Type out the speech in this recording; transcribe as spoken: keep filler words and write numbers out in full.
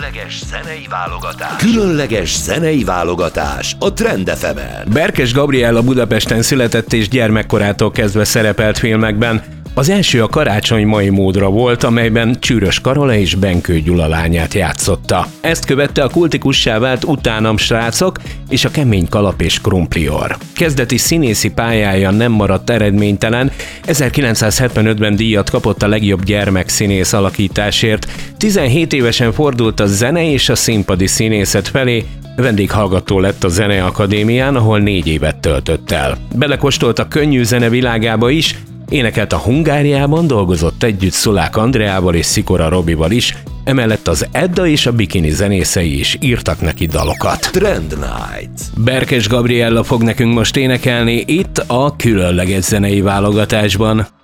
Különleges zenei válogatás. Különleges zenei válogatás a Trend ef emen. Berkes Gabriella Budapesten született és gyermekkorától kezdve szerepelt filmekben. Az első a Karácsony mai módra volt, amelyben Csűrös Karola és Benkő Gyula lányát játszotta. Ezt követte a kultikussá vált Utánam srácok és a Kemény kalap és krumplior. Kezdeti színészi pályája nem maradt eredménytelen, ezerkilencszázhetvenötben díjat kapott a legjobb gyermekszínész alakításért, tizenhét évesen fordult a zene és a színpadi színészet felé, vendéghallgató lett a Zeneakadémián, ahol négy évet töltött el. Belekóstolt a könnyű zene világába is, énekelt a Hungáriában, dolgozott együtt Szulák Andreával és Szikora Robival is, emellett az Edda és a Bikini zenészei is írtak neki dalokat. Trend Night. Berkes Gabriella fog nekünk most énekelni itt a különleges zenei válogatásban.